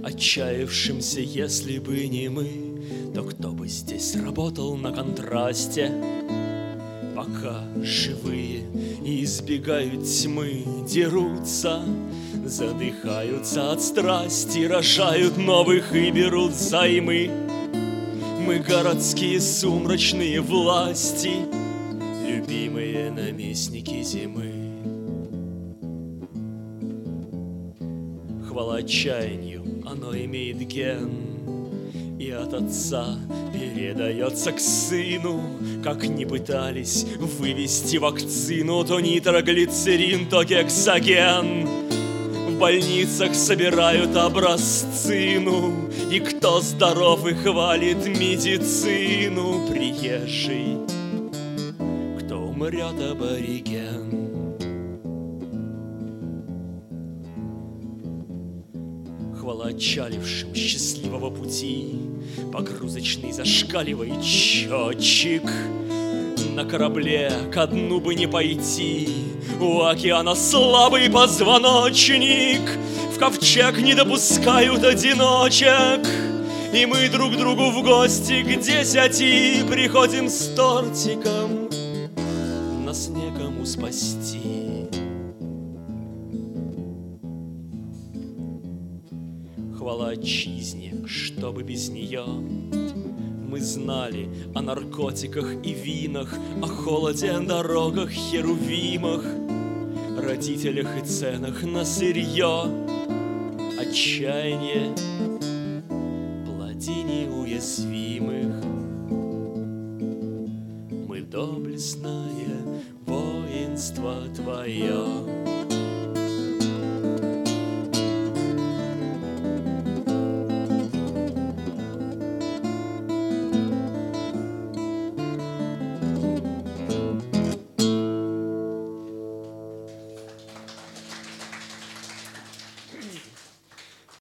отчаявшимся, если бы не мы, то кто бы здесь работал на контрасте? Пока живые и избегают тьмы, дерутся, задыхаются от страсти, рожают новых и берут займы. Мы городские сумрачные власти, любимые наместники зимы. Хвала отчаянию, оно имеет ген, и от отца передается к сыну. Как ни пытались вывести вакцину, то нитроглицерин, то гексоген. В больницах собирают образцину, и кто здоров и хвалит медицину? Приезжий, кто умрет абориген. Хвала отчалившим счастливого пути, погрузочный зашкаливает счетчик. На корабле ко дну бы не пойти, у океана слабый позвоночник. В ковчег не допускают одиночек, и мы друг другу в гости к 10 приходим с тортиком. Нас некому спасти. Хвала отчизне, чтобы без нее мы знали о наркотиках и винах, о холоде, дорогах, херувимах, родителях и ценах на сырье. Отчаяние плоти неуязвимых. Мы доблестное воинство твое.